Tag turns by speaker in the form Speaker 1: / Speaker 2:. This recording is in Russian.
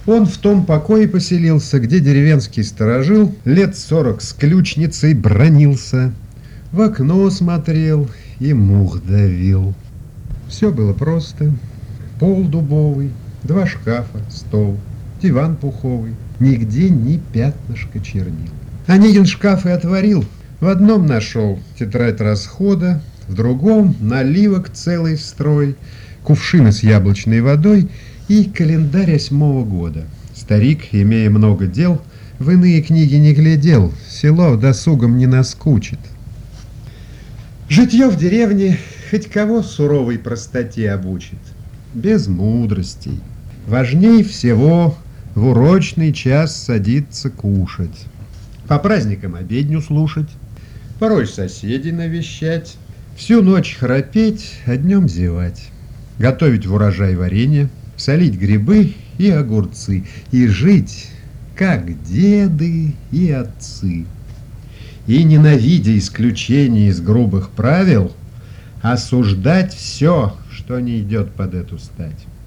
Speaker 1: Он в том покое поселился, где деревенский сторожил лет 40 с ключницей бранился, в окно смотрел и мух давил. Все было просто. Пол дубовый, 2 шкафа, стол, диван пуховый, нигде ни пятнышка чернил. Онегин шкаф и отворил. В одном нашел тетрадь расхода, в другом наливок целый строй, кувшины с яблочной водой и календарь 8-го года. Старик, имея много дел, в иные книги не глядел, село досугом не наскучит. Житье в деревне хоть кого суровой простоте обучит. Без мудростей. Важней всего в урочный час садиться кушать, по праздникам обедню слушать, порой соседей навещать, всю ночь храпеть, а днем зевать, готовить в урожай варенье, солить грибы и огурцы, и жить, как деды и отцы. И, ненавидя исключений из грубых правил, осуждать все, что не идет под эту стать.